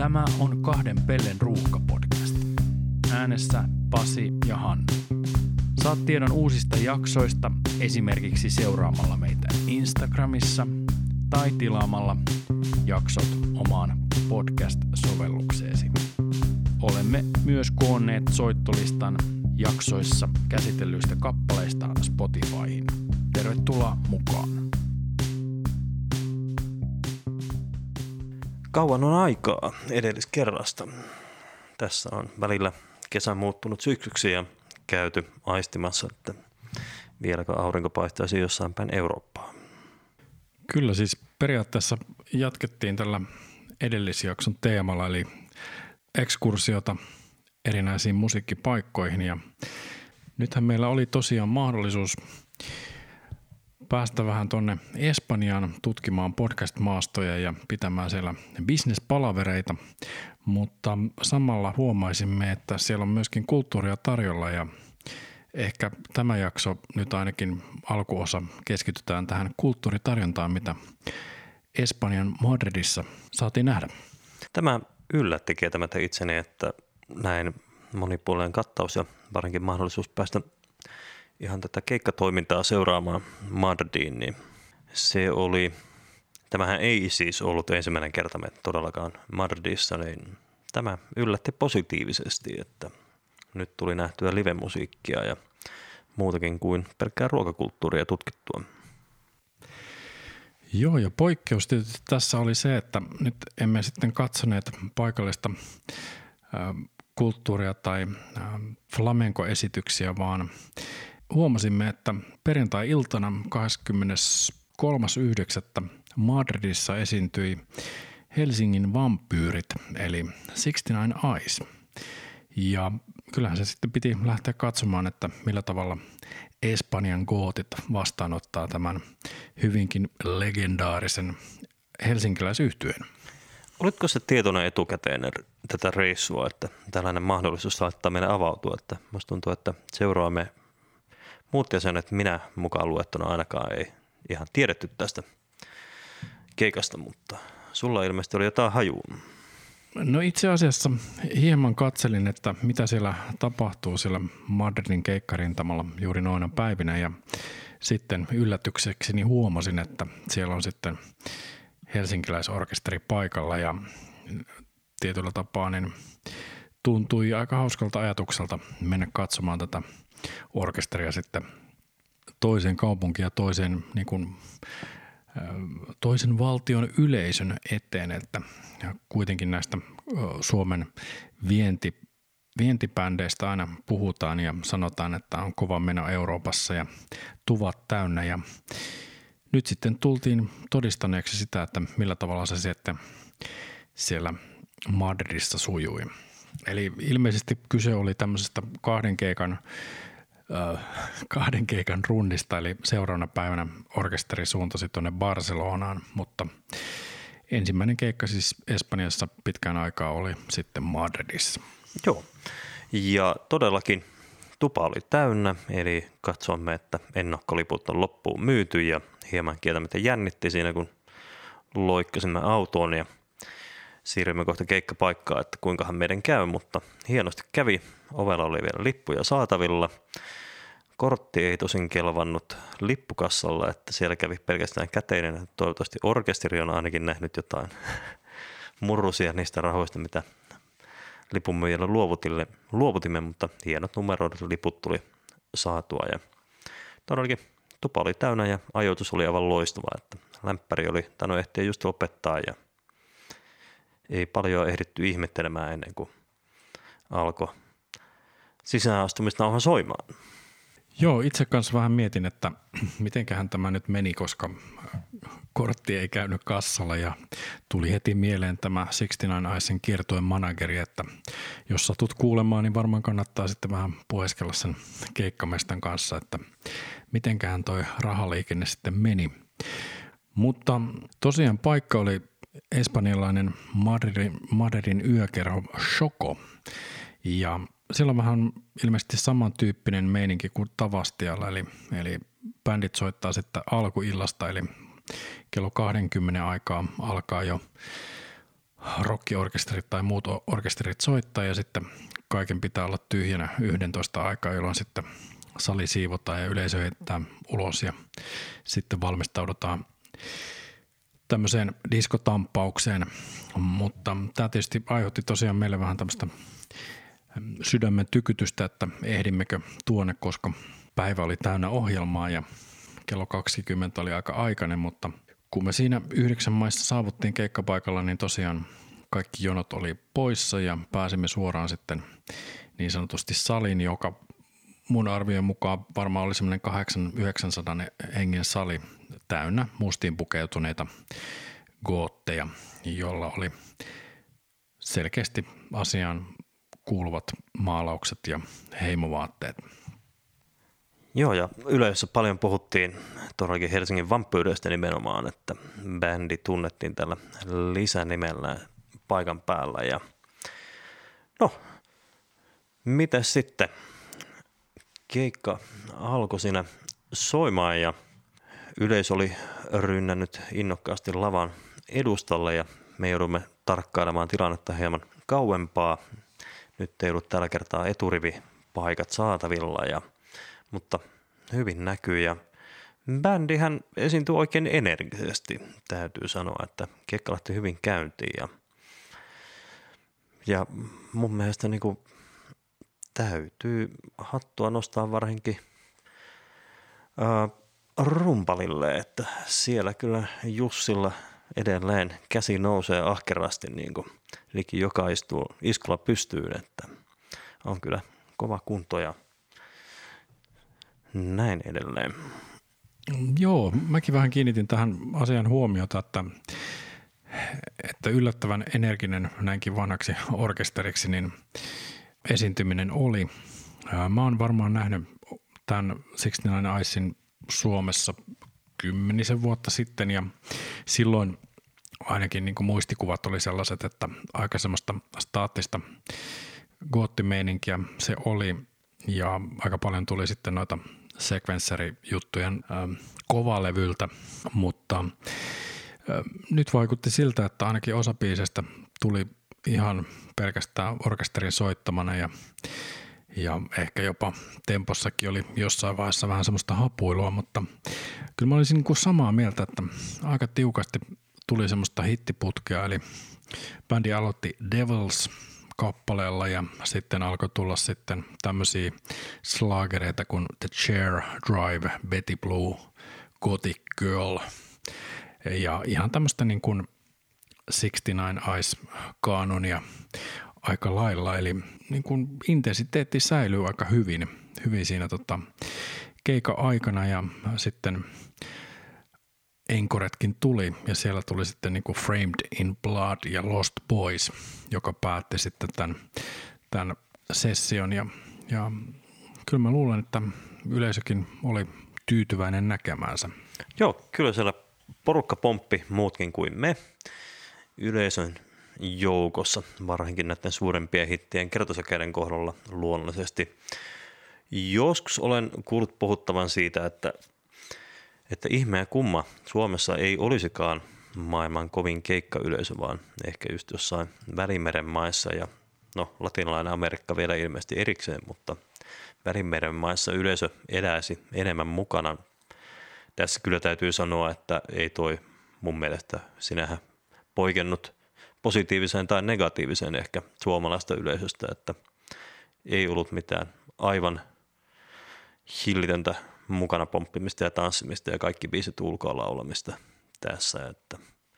Tämä on Kahden pellen ruuhka-podcast. Äänessä Pasi ja Hannu. Saat tiedon uusista jaksoista esimerkiksi seuraamalla meitä Instagramissa tai tilaamalla jaksot omaan podcast-sovellukseesi. Olemme myös koonneet soittolistan jaksoissa käsitellyistä kappaleista Spotifyhin. Tervetuloa mukaan. Kauan on aikaa edelliskerrasta. Tässä on välillä kesä muuttunut syksyksi ja käyty aistimassa, että vieläkö aurinko paistaisi jossain päin Eurooppaa. Kyllä siis periaatteessa jatkettiin tällä edellisjakson teemalla, eli ekskursiota erinäisiin musiikkipaikkoihin. Ja nythän meillä oli tosiaan mahdollisuus päästä vähän tonne Espanjaan tutkimaan podcast-maastoja ja pitämään siellä business-palavereita, mutta samalla huomaisimme, että siellä on myöskin kulttuuria tarjolla ja ehkä tämä jakso nyt ainakin alkuosa keskitytään tähän kulttuuritarjontaan, mitä Espanjan Madridissa saatiin nähdä. Tämä yllätti kieltämättä itseni, että näin monipuolinen kattaus ja varsinkin mahdollisuus päästä ihan tätä keikkatoimintaa seuraamaan Madridiin, niin tämähän ei siis ollut ensimmäinen kerta me todellakaan Madridissa, niin tämä yllätti positiivisesti, että nyt tuli nähtyä live-musiikkia ja muutakin kuin pelkkää ruokakulttuuria tutkittua. Joo, ja poikkeus tietysti tässä oli se, että nyt emme sitten katsoneet paikallista kulttuuria tai flamenco-esityksiä, vaan huomasimme, että perjantai-iltana 23.9. Madridissa esiintyi Helsingin vampyyrit, eli 69 Eyes. Ja kyllähän se sitten piti lähteä katsomaan, että millä tavalla Espanjan gootit vastaanottaa tämän hyvinkin legendaarisen helsinkiläisyhtyeen. Olitko se tietoinen etukäteen tätä reissua, että tällainen mahdollisuus saattaa meille avautua? Että musta tuntuu, että seuraamme muut jäsenet, minä mukaan luettuna ainakaan ei ihan tiedetty tästä keikasta, mutta sulla ilmeisesti oli jotain hajua. No itse asiassa hieman katselin, että mitä siellä tapahtuu siellä Madridin keikkarintamalla juuri noina päivinä ja sitten yllätyksekseni huomasin, että siellä on sitten helsinkiläisorkesteri paikalla ja tietyllä tapaa niin tuntui aika hauskalta ajatukselta mennä katsomaan tätä orkesteria sitten toisen kaupunkiin ja toisen valtion yleisön eteen, että kuitenkin näistä Suomen vientibändeistä aina puhutaan ja sanotaan, että on kova meno Euroopassa ja tuvat täynnä ja nyt sitten tultiin todistaneeksi sitä, että millä tavalla se sitten siellä Madridissa sujui. Eli ilmeisesti kyse oli tämmöisestä kahden keikan rundista, eli seuraavana päivänä orkesteri suuntasi tuonne Barcelonaan, mutta ensimmäinen keikka siis Espanjassa pitkään aikaa oli sitten Madridissa. Joo, ja todellakin tupa oli täynnä, eli katsomme, että ennakkoliput on loppuun myyty ja hieman kieltämättä jännitti siinä, kun loikkasimme autoon ja siirrymme kohta keikkapaikkaa, että kuinkahan meidän käy, mutta hienosti kävi. Ovella oli vielä lippuja saatavilla. Kortti ei tosin kelvannut lippukassalla, että siellä kävi pelkästään käteinen. Toivottavasti orkesteri on ainakin nähnyt jotain murrusia niistä rahoista, mitä lipunmyyjällä luovutimme, mutta hienot numeroidut liput tuli saatua. Ja todellakin tupa oli täynnä ja ajoitus oli aivan loistava, että lämpäri oli tainnut ehtiä just lopettaa ja ei paljon ehditty ihmettelemään ennen kuin alkoi sisäänastumisnauha soimaan. Joo, itse kanssa vähän mietin, että mitenköhän tämä nyt meni, koska kortti ei käynyt kassalla ja tuli heti mieleen tämä 69 Eyesen kiertueen manageri, että jos satut kuulemaan, niin varmaan kannattaa sitten vähän puheskella sen keikkamestan kanssa, että mitenköhän toi rahaliikenne sitten meni. Mutta tosiaan paikka oli espanjalainen Madridin yökerho Choco ja siellä on vähän ilmeisesti samantyyppinen meininki kuin Tavastialla, eli bändit soittaa sitten alkuillasta, eli kello 20 aikaa alkaa jo rockiorkesterit tai muut orkesterit soittaa ja sitten kaiken pitää olla tyhjänä 11 aikaa, jolloin sitten sali siivotaan ja yleisö heitetään ulos ja sitten valmistaudutaan tämmöiseen diskotamppaukseen, mutta tämä tietysti aiheutti tosiaan meille vähän tämmöistä sydämen tykytystä, että ehdimmekö tuonne, koska päivä oli täynnä ohjelmaa ja kello 20 oli aika aikainen, mutta kun me siinä 9 maissa saavuttiin keikkapaikalla, niin tosiaan kaikki jonot oli poissa ja pääsimme suoraan sitten niin sanotusti saliin, joka mun arvion mukaan varmaan oli semmoinen 800-900 hengen sali täynnä mustiin pukeutuneita gootteja, jolla oli selkeästi asiaan kuuluvat maalaukset ja heimovaatteet. Joo, ja yleisössä paljon puhuttiin todellakin Helsingin vampyyreistä nimenomaan, että bändi tunnettiin tällä lisänimellä paikan päällä. Ja no, mitäs sitten? Keikka alkoi siinä soimaan ja yleisö oli rynnännyt innokkaasti lavan edustalle ja me joudumme tarkkailemaan tilannetta hieman kauempaa. Nyt ei ollut tällä kertaa eturivipaikat saatavilla, mutta hyvin näkyy ja bändihän esiintyi oikein energisesti, täytyy sanoa, että keikka lähti hyvin käyntiin ja mun mielestä niin kuin täytyy hattua nostaa varsinkin rumpalille, että siellä kyllä Jussilla edelleen käsi nousee ahkerasti niin kuin liki joka iskulla pystyyn, että on kyllä kova kunto ja näin edelleen. Joo, mäkin vähän kiinnitin tähän asian huomiota, että yllättävän energinen näinkin vanhaksi orkesteriksi niin esiintyminen oli. Mä oon varmaan nähnyt tämän 69 Icein Suomessa 10 vuotta sitten ja silloin ainakin niin kuin muistikuvat oli sellaiset, että aika semmoista staattista goottimeininkiä se oli ja aika paljon tuli sitten noita sekvenssari-juttujen kovalevyltä, mutta nyt vaikutti siltä, että ainakin osa biisestä tuli ihan pelkästään orkesterin soittamana ja ehkä jopa tempossakin oli jossain vaiheessa vähän semmoista hapuilua, mutta kyllä mä olisin niin kuin samaa mieltä, että aika tiukasti tuli semmoista hittiputkea, eli bändi aloitti Devils-kappaleella ja sitten alkoi tulla sitten tämmöisiä slaagereita kuin The Chair Drive, Betty Blue, Gothic Girl ja ihan tämmöistä niin kuin 69 Ice-kaanonia aika lailla, eli niin kuin intensiteetti säilyy aika hyvin siinä keikan aikana ja sitten enkoretkin tuli ja siellä tuli sitten niin kuin Framed in Blood ja Lost Boys, joka päätti sitten tämän session ja kyllä mä luulen, että yleisökin oli tyytyväinen näkemäänsä. Joo, kyllä siellä porukka pomppi muutkin kuin me yleisön joukossa, varsinkin näiden suurempien hittien kertosäkeiden kohdalla luonnollisesti. Joskus olen kuullut puhuttavan siitä, että ihme ja kumma Suomessa ei olisikaan maailman kovin keikkayleisö, vaan ehkä just jossain Välimeren maissa ja no latinalainen Amerikka vielä ilmeisesti erikseen, mutta Välimeren maissa yleisö eläisi enemmän mukana. Tässä kyllä täytyy sanoa, että ei toi mun mielestä sinähän poikennut positiiviseen tai negatiiviseen ehkä suomalaista yleisöstä, että ei ollut mitään aivan hillitöntä mukana pomppimista ja tanssimista ja kaikki biisit ulkoa laulamista tässä, että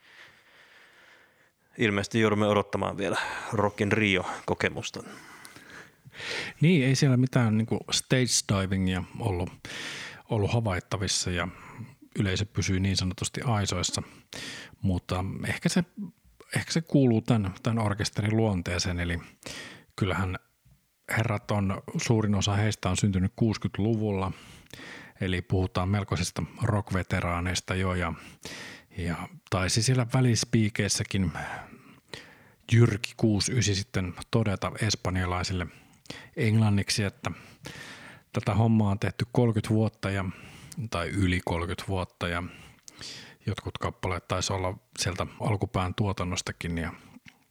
ilmeisesti joudumme odottamaan vielä Rock in Rio-kokemusta. Niin, ei siellä mitään niin kuin stage divingia ollut havaittavissa ja yleisö pysyy niin sanotusti aisoissa, mutta ehkä se kuuluu tämän orkesterin luonteeseen, eli kyllähän herrat suurin osa heistä on syntynyt 60-luvulla, eli puhutaan melkoisista rock-veteraaneista jo ja taisi siellä välispiikeissäkin Jyrki 69 sitten todeta espanjalaisille englanniksi, että tätä hommaa on tehty 30 vuotta tai yli 30 vuotta ja jotkut kappaleet taisi olla sieltä alkupään tuotannostakin ja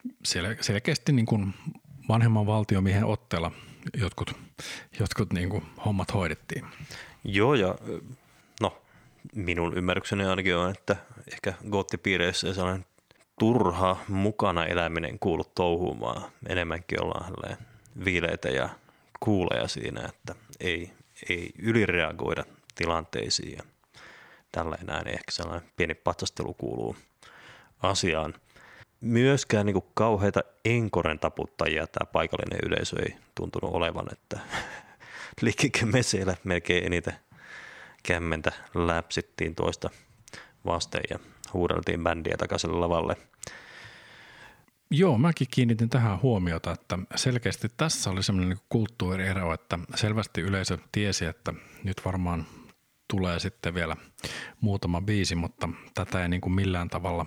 selkeästi niin kuin vanhemman valtiomiehen otteella jotkut niin kuin hommat hoidettiin. Joo, ja no minun ymmärrykseni ainakin on, että ehkä goottipiireissä ei sellainen turha mukana eläminen kuulu touhumaan. Enemmänkin ollaan viileitä ja kuuleja siinä, että ei ylireagoida tilanteisiin ja tällainen näin. Ehkä sellainen pieni patsastelu kuuluu asiaan. Myöskään niin kuin kauheita enkoren taputtajia tämä paikallinen yleisö ei tuntunut olevan, että liikkeelle me siellä melkein eniten kämmentä läpsittiin toista vasten ja huudeltiin bändiä takaisin lavalle. Joo, mäkin kiinnitin tähän huomiota, että selkeästi tässä oli semmoinen niin kulttuuriero, että selvästi yleisö tiesi, että nyt varmaan tulee sitten vielä muutama biisi, mutta tätä ei niin kuin millään tavalla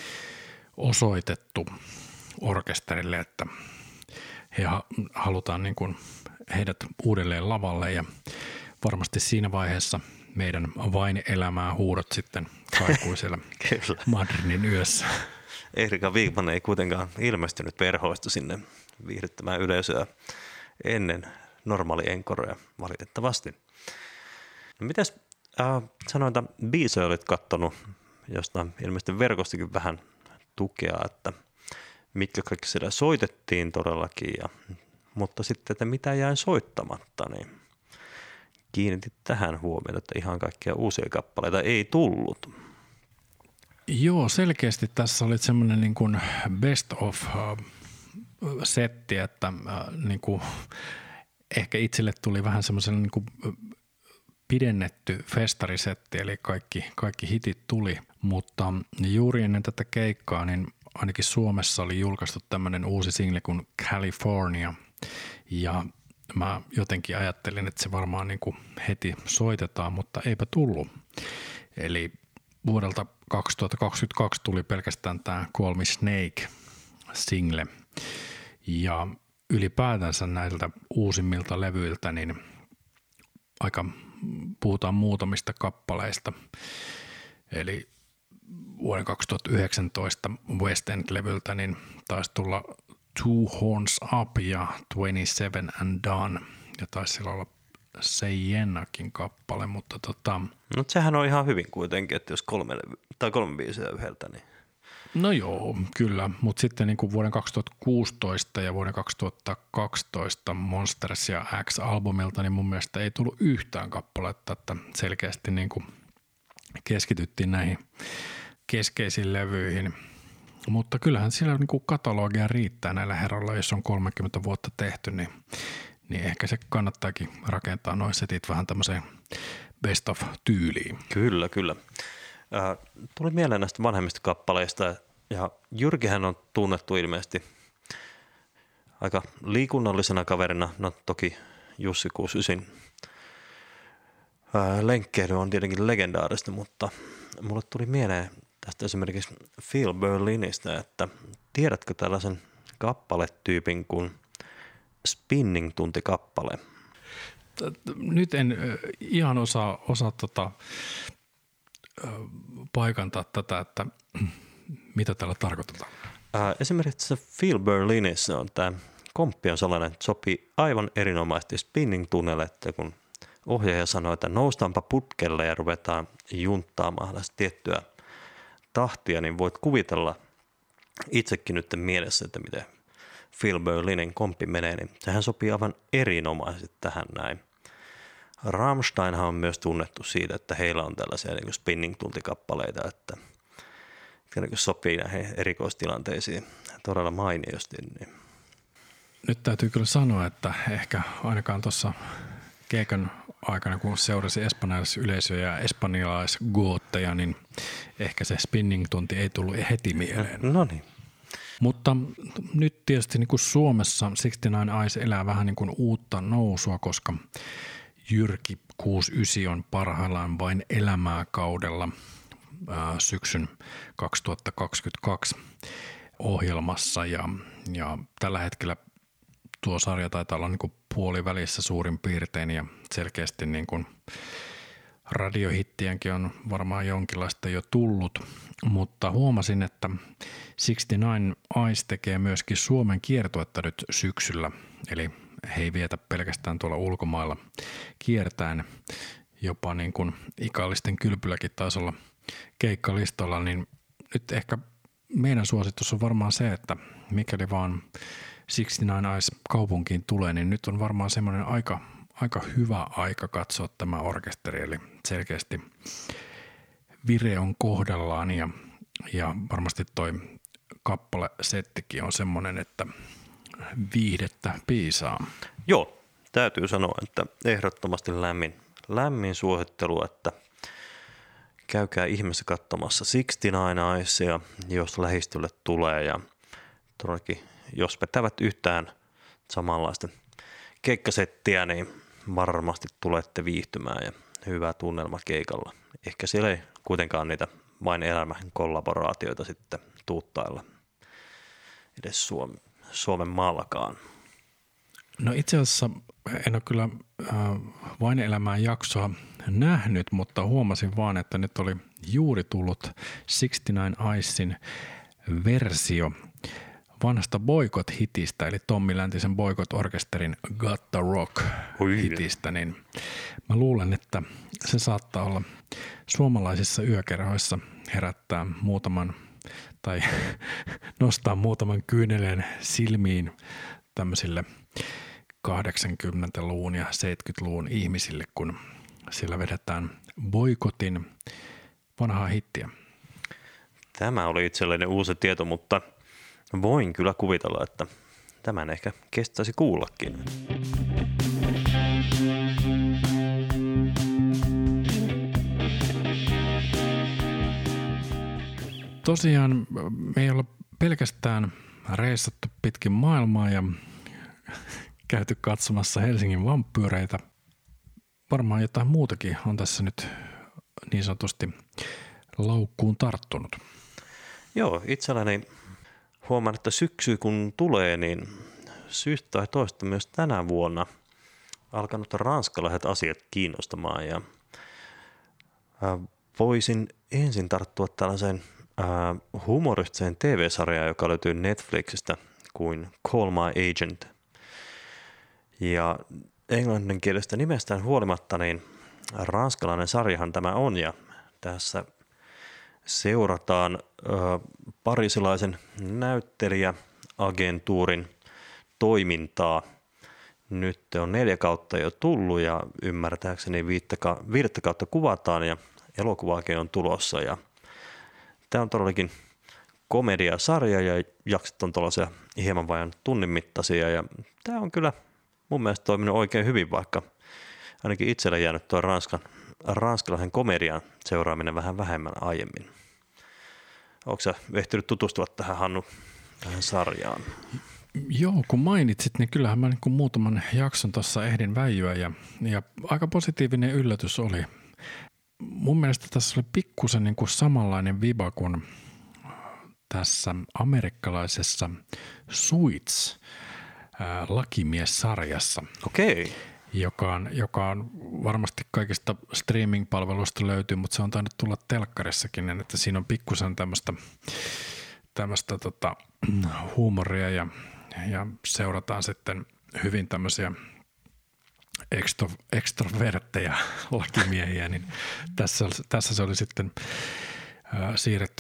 osoitettu orkesterille, että he halutaan niin kuin heidät uudelleen lavalle ja varmasti siinä vaiheessa meidän vain elämää huudot sitten kaikui siellä Madridin yössä. Erika Wigman ei kuitenkaan ilmestynyt perhoista sinne viihdyttämään yleisöä ennen normaali enkorea valitettavasti. No mitäs sanoita biisejä olit kattonut, josta ilmeisesti verkostikin vähän tukea, että mitkä kaikki siellä soitettiin todellakin, mutta sitten, että mitä jäi soittamatta, niin kiinnitit tähän huomioon, että ihan kaikkia uusia kappaleita ei tullut. Joo, selkeästi tässä oli semmoinen niin kuin best of setti, että niin kuin ehkä itselle tuli vähän semmoisen niin kuin pidennetty festarisetti, eli kaikki hitit tuli, mutta juuri ennen tätä keikkaa, niin ainakin Suomessa oli julkaistu tämmöinen uusi single kuin California, ja mä jotenkin ajattelin, että se varmaan niin kuin heti soitetaan, mutta eipä tullut. Eli vuodelta 2022 tuli pelkästään tämä Call Me Snake-single, ja ylipäätänsä näiltä uusimmilta levyiltä, niin puhutaan muutamista kappaleista. Eli vuoden 2019 West End-levyltä niin taisi tulla Two Horns Up ja 27 and Done, ja taisi siellä olla Seijennakin kappale, mutta No sehän on ihan hyvin kuitenkin, että jos kolme biisiä yhdeltä, niin no joo, kyllä, mutta sitten niin kuin vuoden 2016 ja vuoden 2012 Monsters ja X-albumilta, niin mun mielestä ei tullut yhtään kappaletta, että selkeästi niin kuin keskityttiin näihin keskeisiin levyihin. Mutta kyllähän siellä niin kuin katalogia riittää näillä herroilla, jos on 30 vuotta tehty, niin ehkä se kannattaakin rakentaa noin setit vähän tämmöiseen best of -tyyliin. Kyllä. Tuli mieleen näistä vanhemmista kappaleista, ja Jyrkihän on tunnettu ilmeisesti aika liikunnallisena kaverina. No toki Jussi 69 lenkkeily on tietenkin legendaarista, mutta mulle tuli mieleen tästä esimerkiksi Phil Berlinistä, että tiedätkö tällaisen kappaletyypin kuin spinning-tuntikappale? Nyt en ihan osaa paikantaa tätä, että mitä tällä tarkoitetaan. Esimerkiksi Phil Berlinissä on tämä komppi on sellainen, että sopii aivan erinomaisesti spinning-tunnelle, että kun ohjaaja sanoo, että noustaanpa putkelle ja ruvetaan junttaamaan tiettyä tahtia, niin voit kuvitella itsekin nyt mielessä, että miten Phil Berlinin komppi menee, niin sehän sopii aivan erinomaisesti tähän näin. Rammsteinhan on myös tunnettu siitä, että heillä on tällaisia niin kuin spinning-tuntikappaleita, että sopii näihin erikoistilanteisiin todella mainiosti. Niin. Nyt täytyy kyllä sanoa, että ehkä ainakaan tuossa keikan aikana, kun seurasi espanjalaisyleisöä ja espanjalaisgootteja, niin ehkä se spinning-tunti ei tullut heti mieleen. No niin. Mutta nyt tietysti niin kuin Suomessa 69 Eyes elää vähän niin kuin uutta nousua, koska Jyrki 69 on parhaillaan vain elämää kaudella syksyn 2022 ohjelmassa ja tällä hetkellä tuo sarja taitaa olla niin kuin puolivälissä suurin piirtein ja selkeästi niin kuin radiohittienkin on varmaan jonkinlaista jo tullut, mutta huomasin, että 69 Eyes tekee myöskin Suomen kiertuetta nyt syksyllä, eli he ei vietä pelkästään tuolla ulkomailla kiertäen, jopa niin kuin Ikallisten kylpylläkin taisi olla keikkalistalla, niin nyt ehkä meidän suositus on varmaan se, että mikäli vaan 69 Eyes kaupunkiin tulee, niin nyt on varmaan semmoinen aika hyvä aika katsoa tämä orkesteri, eli selkeästi vire on kohdallaan ja varmasti toi kappalesettikin on semmoinen, että viihdettä piisaa. Joo, täytyy sanoa, että ehdottomasti lämmin suosittelu, että käykää ihmeessä katsomassa 69 Eyesia, jos lähistölle tulee ja todellakin, jos vetävät yhtään samanlaista keikkasettiä, niin varmasti tulette viihtymään ja hyvä tunnelma keikalla. Ehkä siellä ei kuitenkaan niitä vain elämän kollaboraatioita sitten tuuttailla edes Suomen maallakaan. No itse asiassa en ole kyllä Vain elämään jaksoa nähnyt, mutta huomasin vaan, että nyt oli juuri tullut 69 Eyesin versio vanhasta Boycott-hitistä, eli Tommi Läntisen Boycott-orkesterin Got the Rock-hitistä, niin mä luulen, että se saattaa olla suomalaisissa yökerhoissa herättää muutaman tai nostaa muutaman kyynelen silmiin tämmöisille 80-luvun ja 70-luvun ihmisille, kun siellä vedetään Boycottin vanhaa hittiä. Tämä oli itselleni uusi tieto, mutta voin kyllä kuvitella, että tämän ehkä kestäisi kuullakin. Tosiaan me ei olla pelkästään reissattu pitkin maailmaa ja käyty katsomassa Helsingin vampyyreitä. Varmaan jotain muutakin on tässä nyt niin sanotusti laukkuun tarttunut. Joo, itselläni huomaan, että syksy kun tulee, niin syystä tai toista myös tänä vuonna alkanut ranskalaiset asiat kiinnostamaan ja voisin ensin tarttua tällaiseen humoristiseen TV-sarjaan, joka löytyy Netflixistä kuin Call My Agent. Ja englanninkielisestä nimestään huolimatta, niin ranskalainen sarjahan tämä on ja tässä seurataan parisilaisen näyttelijäagentuurin toimintaa. Nyt on 4 kautta jo tullut ja ymmärtääkseni 5 kautta kuvataan ja elokuvaakin on tulossa. Ja tämä on todellakin komediasarja ja jaksot on tuollaisia hieman vajan tunnin mittaisia ja tämä on kyllä mun mielestä toiminut oikein hyvin, vaikka ainakin itselle jäänyt tuo ranskalaisen komedian seuraaminen vähän vähemmän aiemmin. Onko sä ehtinyt tutustua tähän, Hannu, tähän sarjaan? Joo, kun mainitsit, niin kyllähän mä niin kuin muutaman jakson tuossa ehdin väijyä ja aika positiivinen yllätys oli. Mun mielestä tässä oli pikkusen niin kuin samanlainen viba kuin tässä amerikkalaisessa Suits lakimiessarjassa. Okei. Joka on varmasti kaikista streaming-palveluista löytyy, mutta se on tainnut tulla telkkarissakin, että siinä on pikkusen tämmöistä huumoria ja seurataan sitten hyvin tämmöisiä extrovertteja lakimiehiä, niin tässä se oli sitten siirretty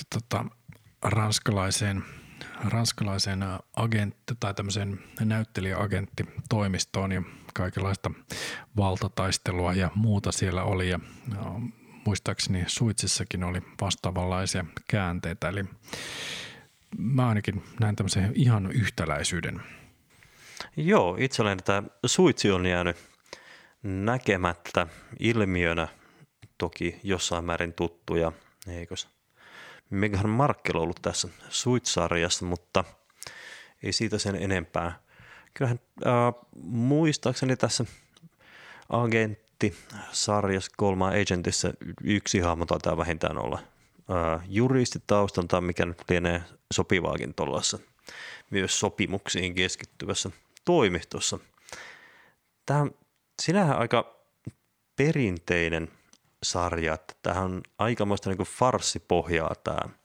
ranskalaiseen agentti tai tämmöiseen näyttelijäagenttitoimistoon ja kaikenlaista valtataistelua ja muuta siellä oli ja muistaakseni Suitsissakin oli vastaavanlaisia käänteitä, eli mä ainakin näen tämmöisen ihan yhtäläisyyden. Joo, itselleni tämä Suitsi on jäänyt näkemättä ilmiönä, toki jossain määrin tuttuja, eikös Meghan Markle ollut tässä Suits-sarjassa, mutta ei siitä sen enempää. Kyllähän muistaakseni tässä agenttisarjassa Call My Agentissa yksi hahmo taitaa vähintään olla juristitaustalta, mikä nyt lienee sopivaakin tuollaisessa myös sopimuksiin keskittyvässä toimistossa. Tämä on sinähän aika perinteinen sarja. Tämähän on aikamoista niin kuin farssipohjaa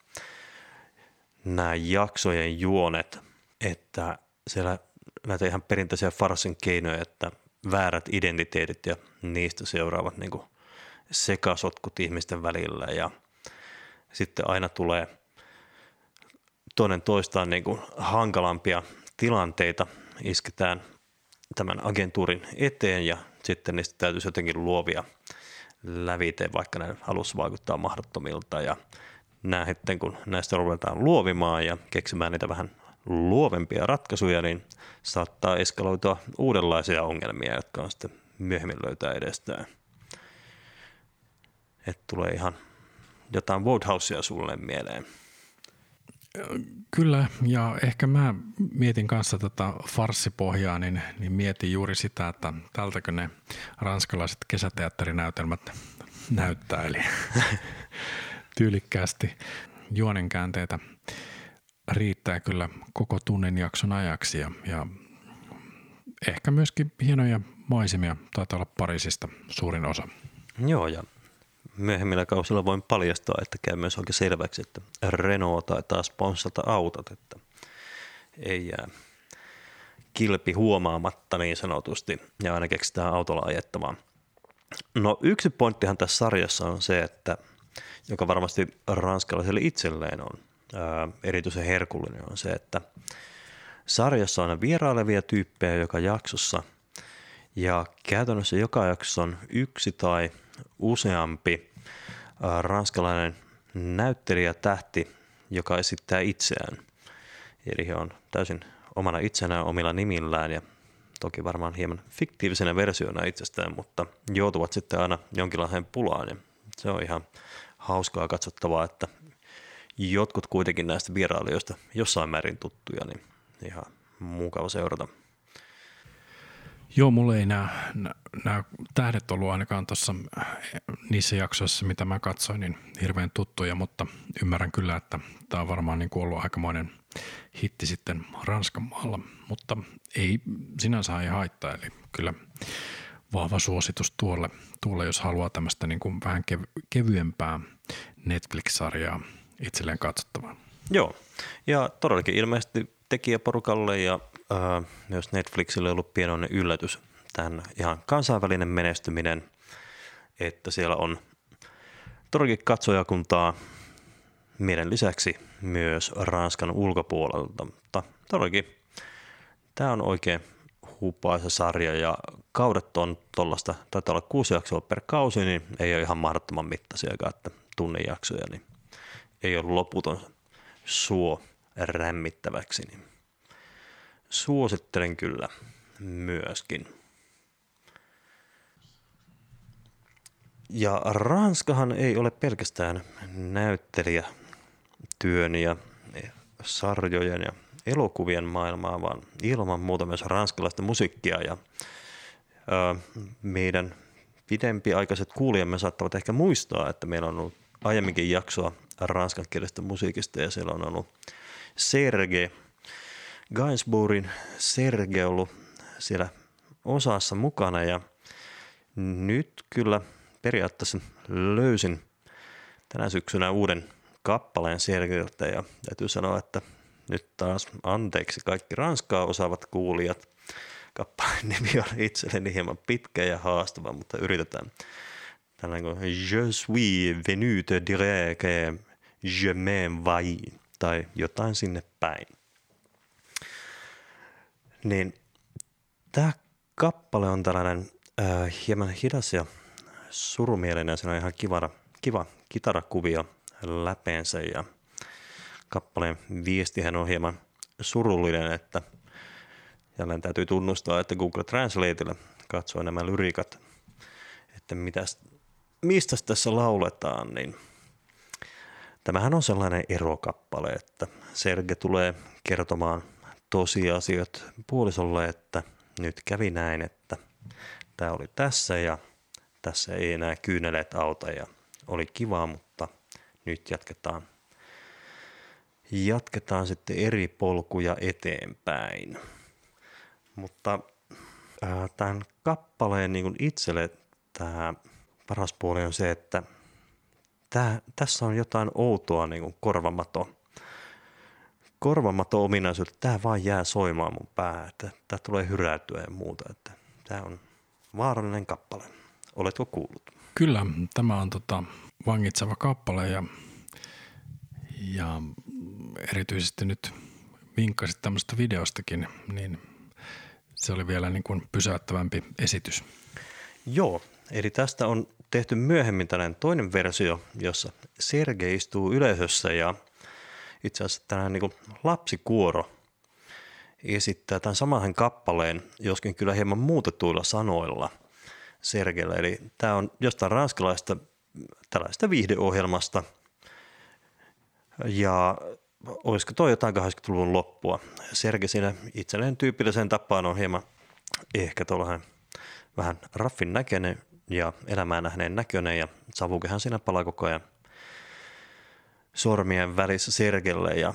nämä jaksojen juonet, että siellä näitä ihan perinteisiä farssin keinoja, että väärät identiteetit ja niistä seuraavat niin kuin sekasotkut ihmisten välillä ja sitten aina tulee toinen toistaan niin kuin hankalampia tilanteita, isketään tämän agentuurin eteen ja sitten niistä täytyisi jotenkin luovia lävite, vaikka ne alussa vaikuttaa mahdottomilta ja sitten kun näistä ruvetaan luovimaan ja keksimään niitä vähän luovempia ratkaisuja, niin saattaa eskaloitua uudenlaisia ongelmia, jotka on sitten myöhemmin löytää edestään. Että tulee ihan jotain Woodhousea sulle mieleen. Kyllä, ja ehkä mä mietin kanssa tätä farssipohjaa, niin mietin juuri sitä, että tältäkö ne ranskalaiset kesäteatterinäytelmät näyttää, eli tyylikkäästi juonenkäänteitä riittää kyllä koko tunnin jakson ajaksi ja ehkä myöskin hienoja maisemia, taitaa olla Pariisista suurin osa. Joo, ja myöhemmillä kausilla voin paljastaa, että käy myös oikein selväksi, että Renault taitaa sponssata autot, että ei jää kilpi huomaamatta niin sanotusti ja aina keksitään autolla ajettavaa. No yksi pointtihan tässä sarjassa on se, että joka varmasti ranskalaisille itselleen on erityisen herkullinen on se, että sarjassa on vierailevia tyyppejä joka jaksossa ja käytännössä joka jaksossa on yksi tai useampi ranskalainen näyttelijä tähti, joka esittää itseään. Eli he on täysin omana itsenään omilla nimillään ja toki varmaan hieman fiktiivisenä versiona itsestään, mutta joutuvat sitten aina jonkinlaiseen pulaan ja se on ihan hauskaa katsottavaa, että jotkut kuitenkin näistä vierailijoista jossain määrin tuttuja, niin ihan mukava seurata. Joo, mulle ei nämä tähdet ollut ainakaan tuossa niissä jaksoissa, mitä mä katsoin, niin hirveän tuttuja, mutta ymmärrän kyllä, että tämä on varmaan niin kuin ollut aikamoinen hitti sitten Ranskan maalla, mutta ei sinänsä ei haittaa, eli kyllä vahva suositus tuolle jos haluaa tämmöistä niin kuin vähän kevyempää Netflix-sarjaa itselleen katsottavaa. Joo, ja todellakin ilmeisesti tekijäporukalle ja myös Netflixille on ollut pienoinen yllätys tämän ihan kansainvälinen menestyminen, että siellä on todellakin katsojakuntaa meidän lisäksi myös Ranskan ulkopuolelta, mutta todellakin tämä on oikein hupaisa sarja ja kaudet on tuollaista, taitaa olla 6 jaksoa per kausi, niin ei ole ihan mahdottoman mittaisiakaan, että tunnin jaksoja, niin ei ole loputon suo rämmittäväksi, niin suosittelen kyllä myöskin. Ja Ranskahan ei ole pelkästään näyttelijätyön ja sarjojen ja elokuvien maailmaa, vaan ilman muuta myös ranskalaista musiikkia. Ja meidän pidempiaikaiset kuulijamme saattavat ehkä muistaa, että meillä on ollut aiemminkin jaksoa ranskankielisestä musiikista ja siellä on ollut Serge Gainsbourin Serge ollut siellä osassa mukana ja nyt kyllä periaatteessa löysin tänä syksynä uuden kappaleen Sergeltä ja täytyy sanoa, että nyt taas anteeksi kaikki ranskaa osaavat kuulijat. Kappaleen nimi on itselleni hieman pitkä ja haastava, mutta yritetään. Tällainen kuin Je suis venu te dire que je m'en vais tai jotain sinne päin. Niin tämä kappale on tällainen hieman hidas ja surumielinen. Siinä on ihan kiva kitarakuvio läpeensä ja kappaleen viestihän on hieman surullinen, että jälleen täytyy tunnustaa, että Google Translateilla katsoo nämä lyriikat, että mistä tässä lauletaan, niin tämähän on sellainen erokappale, että Serge tulee kertomaan tosiasiat puolisolle, että nyt kävi näin, että tämä oli tässä ja tässä ei enää kyyneleet auta ja oli kivaa, mutta nyt jatketaan sitten eri polkuja eteenpäin. Mutta tämän kappaleen niin itselle tämä paras puoli on se, että tässä on jotain outoa niin kuin korvamato-ominaisuutta. Tämä vaan jää soimaan mun päähän, että tämä tulee hyräytyä ja muuta. Että tämä on vaarallinen kappale. Oletko kuullut? Kyllä, tämä on vangitseva kappale ja erityisesti nyt vinkkasit tämmöistä videostakin, niin se oli vielä niin kuin pysäyttävämpi esitys. Joo, eli tästä on tehty myöhemmin tällainen toinen versio, jossa Sergei istuu yleisössä ja itse asiassa tällainen niin kuin lapsikuoro esittää tämän saman kappaleen, joskin kyllä hieman muutetuilla sanoilla Sergeillä. Eli tämä on jostain ranskalaista tällaista viihdeohjelmasta ja olisiko toi jotain 80-luvun loppua. Sergei siinä itselleen tyypilliseen tapaan on hieman ehkä tuollainen vähän raffin näköinen ja elämää nähneen näköinen ja savukehan siinä palaa koko ajan sormien välissä Sergeille ja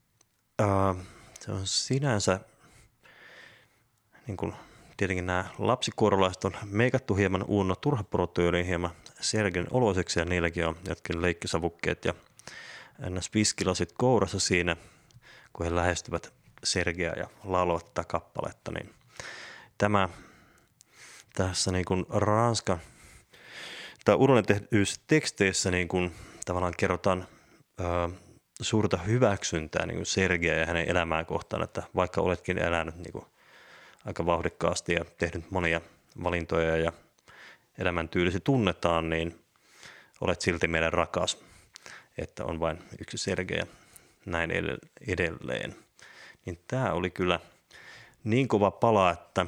se on sinänsä niin kuin tietenkin nämä lapsikuorolaiset on meikattu hieman Uno Turhapuro-tyyliin hieman Sergein oloiseksi ja niilläkin on jotkin leikkisavukkeet ja ns. Viskilasit kourassa siinä, kun he lähestyvät Sergeä ja laulavat tätä kappaletta, niin tämä tässä niin kuin Ranskan tai uudelleen tehdyissä teksteissä niin kuin tavallaan kerrotaan suurta hyväksyntää niin kuin Sergeä ja hänen elämää kohtaan, että vaikka oletkin elänyt niin kuin aika vauhdikkaasti ja tehnyt monia valintoja ja elämäntyylisi tunnetaan, niin olet silti meidän rakas, että on vain yksi Sergei ja näin edelleen. Niin tämä oli kyllä niin kova pala, että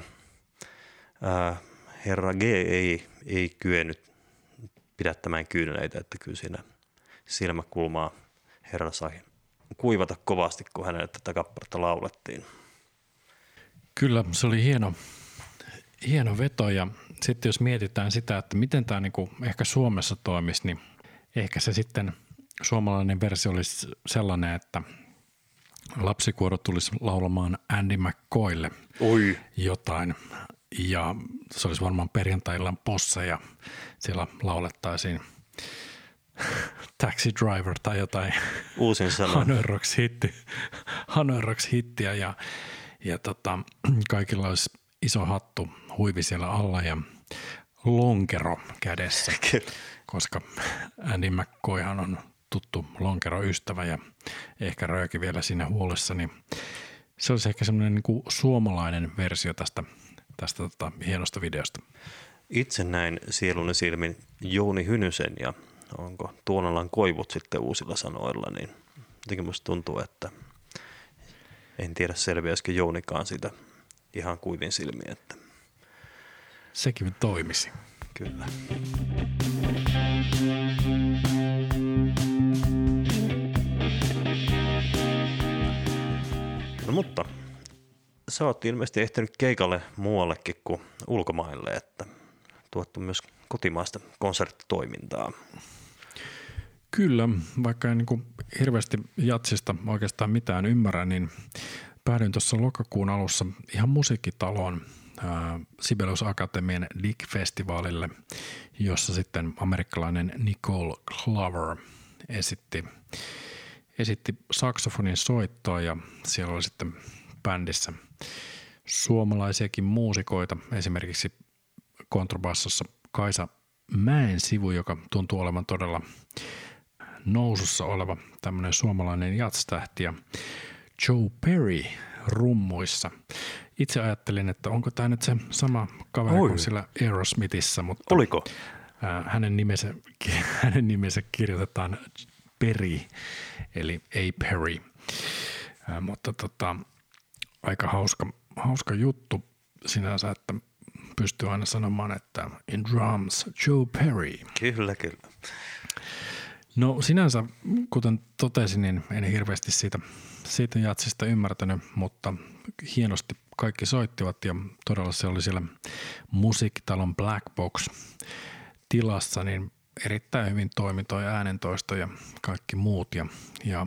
herra G ei kyennyt pidättämään kyyneleitä, että kyllä siinä silmäkulmaa herra sai kuivata kovasti, kun hänelle tätä kappaletta laulettiin. Kyllä, se oli hieno veto ja sitten jos mietitään sitä, että miten tämä niinku ehkä Suomessa toimisi, niin ehkä se sitten suomalainen versio olisi sellainen, että lapsikuoro tulisi laulamaan Andy McCoylle jotain ja se olisi varmaan perjantai-illan posse ja siellä laulettaisiin Taxi Driver tai jotain uusin sana Hanoi Rocks hittiä ja kaikilla olisi iso hattu, huivi siellä alla ja lonkero kädessä, koska Andy McCoyhan on tuttu lonkeroystävä ja ehkä rööki vielä siinä huolessa, niin se olisi ehkä semmoinen niin kuin suomalainen versio tästä hienosta videosta. Itse näin sieluni silmin Jouni Hynysen ja onko Tuonalan koivut sitten uusilla sanoilla, niin jotenkin musta tuntuu, että en tiedä selviäisikö Jounikaan sitä ihan kuivin silmiin. Että sekin toimisi. Kyllä. No mutta sä oot ilmeisesti ehtinyt keikalle muuallekin kuin ulkomaille, että tuottu myös kotimaista konserttitoimintaa. Kyllä, vaikka en niin kuin hirveästi jatsista oikeastaan mitään ymmärrä, niin päädyin tuossa lokakuun alussa ihan musiikkitaloon Sibelius Akatemian Dig-festivaalille, jossa sitten amerikkalainen Nicole Glover esitti saksofonin soittoa ja siellä oli sitten bändissä suomalaisiakin muusikoita, esimerkiksi kontrabassossa Kaisa Mäensivu, joka tuntuu olevan todella nousussa oleva tämmöinen suomalainen jatstähti ja Joe Perry rummuissa. Itse ajattelin, että onko tämä nyt se sama kaveri kuin sillä Aerosmithissa, mutta oliko? Hänen nimensä kirjoitetaan Perry, eli A. Perry, mutta aika hauska juttu sinänsä, että pystyy aina sanomaan, että in drums Joe Perry. Kyllä. No sinänsä, kuten totesin, niin en hirveästi siitä jatsista ymmärtänyt, mutta hienosti kaikki soittivat ja todella se oli siellä musiikkitalon Black Box tilassa, niin erittäin hyvin toimi toi äänentoisto ja kaikki muut ja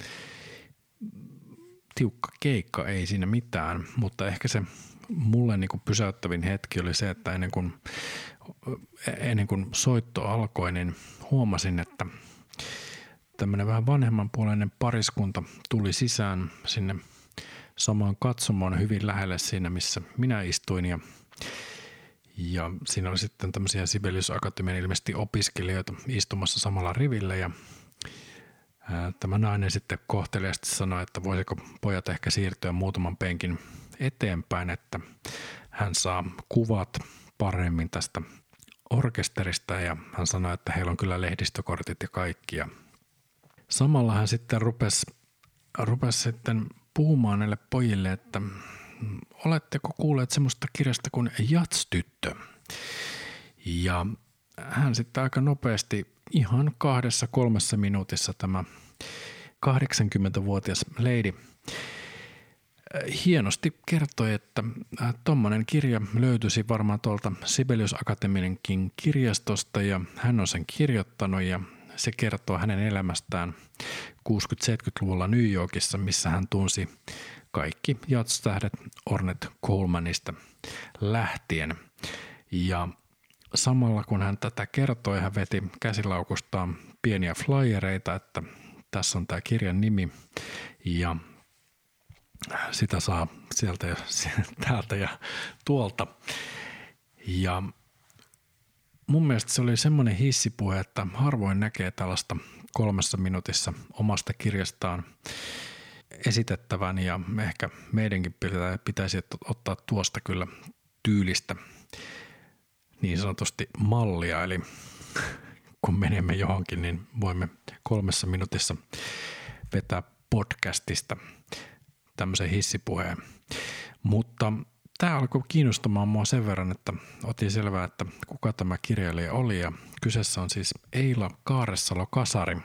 tiukka keikka, ei siinä mitään, mutta ehkä se mulle niin kuin pysäyttävin hetki oli se, että ennen kuin ennen kuin soitto alkoi, niin huomasin, että tämmöinen vähän vanhemmanpuoleinen pariskunta tuli sisään sinne samaan katsomoon hyvin lähelle siinä, missä minä istuin. Ja siinä oli sitten tämmöisiä Sibelius Akatemian ilmeisesti opiskelijoita istumassa samalla rivillä. Ja tämä nainen sitten kohteliaasti sanoi, että voisiko pojat ehkä siirtyä muutaman penkin eteenpäin, että hän saa kuvat paremmin tästä orkesterista. Ja hän sanoi, että heillä on kyllä lehdistökortit ja kaikki. Ja samalla hän sitten rupesi sitten puhumaan näille pojille, että oletteko kuulleet semmoista kirjasta kuin Jats-tyttö? Ja hän sitten aika nopeasti, ihan 2-3 minuutissa tämä 80-vuotias lady hienosti kertoi, että tuommoinen kirja löytyisi varmaan tuolta Sibelius Akatemiankin kirjastosta ja hän on sen kirjoittanut ja se kertoo hänen elämästään 60-70-luvulla New Yorkissa, missä hän tunsi kaikki jatstähdet Ornette Colemanista lähtien. Ja samalla kun hän tätä kertoi, hän veti käsilaukustaan pieniä flyereita, että tässä on tämä kirjan nimi ja sitä saa sieltä ja täältä ja tuolta. Ja mun mielestä se oli semmoinen hissipuhe, että harvoin näkee tällaista 3 minuutissa omasta kirjastaan esitettävän ja ehkä meidänkin pitäisi ottaa tuosta kyllä tyylistä niin sanotusti mallia, eli kun menemme johonkin, niin voimme 3 minuutissa vetää podcastista tämmöisen hissipuheen. Mutta tämä alkoi kiinnostamaan mua sen verran, että otin selvää, että kuka tämä kirjailija oli ja kyseessä on siis Eila Kaaresalo-Kasari,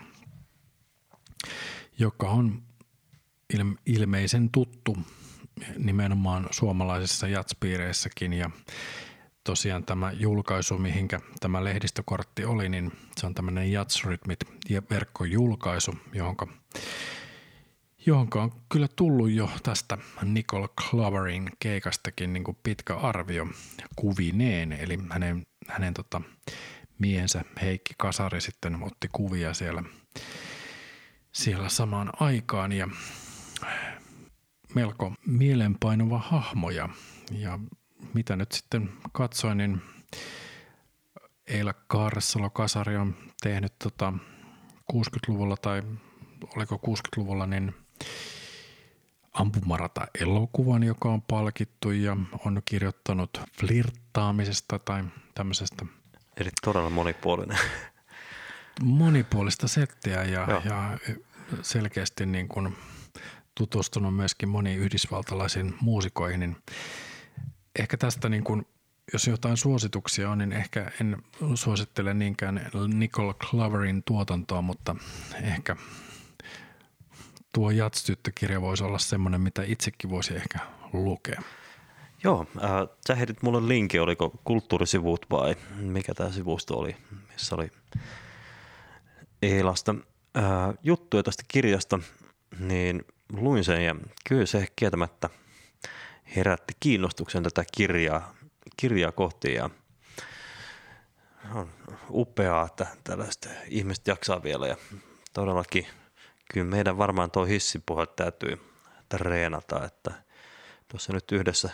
joka on ilmeisen tuttu nimenomaan suomalaisissa jatspiireissäkin ja tosiaan tämä julkaisu, mihinkä tämä lehdistökortti oli, niin se on tämmöinen Jatsrytmit verkkojulkaisu, johonka on kyllä tullut jo tästä Nicole Cloverin keikastakin niin kuin pitkä arvio kuvineen, eli hänen miehensä Heikki Kasari sitten otti kuvia siellä samaan aikaan ja melko mielenpainuva hahmo ja mitä nyt sitten katsoin, niin Eila Kaaresalo-Kasari on tehnyt 60-luvulla tai oliko 60-luvulla niin ampumarata-elokuvan, joka on palkittu ja on kirjoittanut flirttaamisesta tai tämmöisestä. Eli todella monipuolinen. Monipuolista settiä ja selkeästi niin kuin tutustunut myöskin moniin yhdysvaltalaisiin muusikoihin, niin ehkä tästä niin kuin, jos jotain suosituksia on, niin ehkä en suosittele niinkään Nicole Cloverin tuotantoa, mutta ehkä tuo Jats-tyttökirja voisi olla semmoinen, mitä itsekin voisi ehkä lukea. Joo, sä heitit mulle linkin, oliko kulttuurisivut vai mikä tämä sivusto oli, missä oli Eilasta juttuja tästä kirjasta, niin luin sen ja kyllä se kieltämättä herätti kiinnostuksen tätä kirjaa kohti ja on upeaa, että tällaiset ihmiset jaksaa vielä ja todellakin kyllä meidän varmaan tuo hissipuhe täytyy treenata, että tuossa nyt yhdessä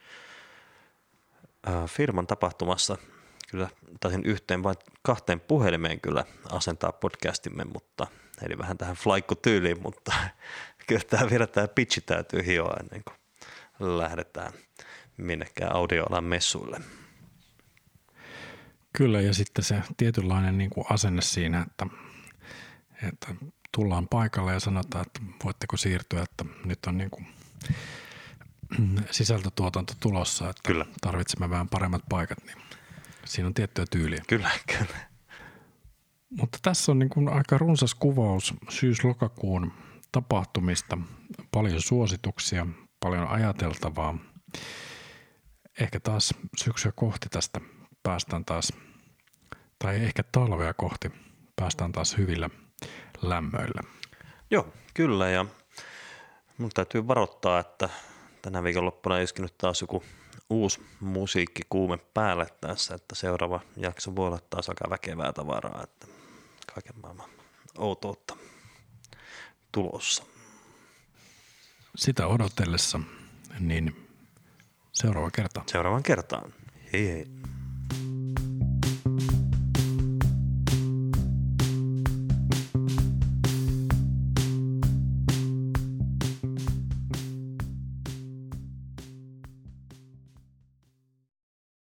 firman tapahtumassa kyllä taisin 2 puhelimeen kyllä asentaa podcastimme, eli vähän tähän flaikku-tyyliin, mutta kyllä tämä pitchi täytyy hioa ennen kuin lähdetään minnekään audioalan messuille. Kyllä ja sitten se tietynlainen niin kuin asenne siinä, että tullaan paikalle ja sanotaan, että voitteko siirtyä, että nyt on niin kuin sisältötuotanto tulossa, että kyllä. Tarvitsemme vähän paremmat paikat, niin siinä on tiettyä tyyliä. Kyllä. Mutta tässä on niin kuin aika runsas kuvaus syys-lokakuun tapahtumista, paljon suosituksia, paljon ajateltavaa. Ehkä taas syksyä kohti tästä päästään taas, tai ehkä talvea kohti päästään taas hyvillä lämmöillä. Joo, kyllä ja mun täytyy varoittaa, että tänä viikonloppuna iskenyt taas joku uusi musiikkikuume päälle tässä, että seuraava jakso voi olla taas aika väkevää tavaraa, että kaiken maailman outoutta tulossa. Sitä odotellessa, niin seuraava kerta. Seuraavaan kertaan. Hei hei.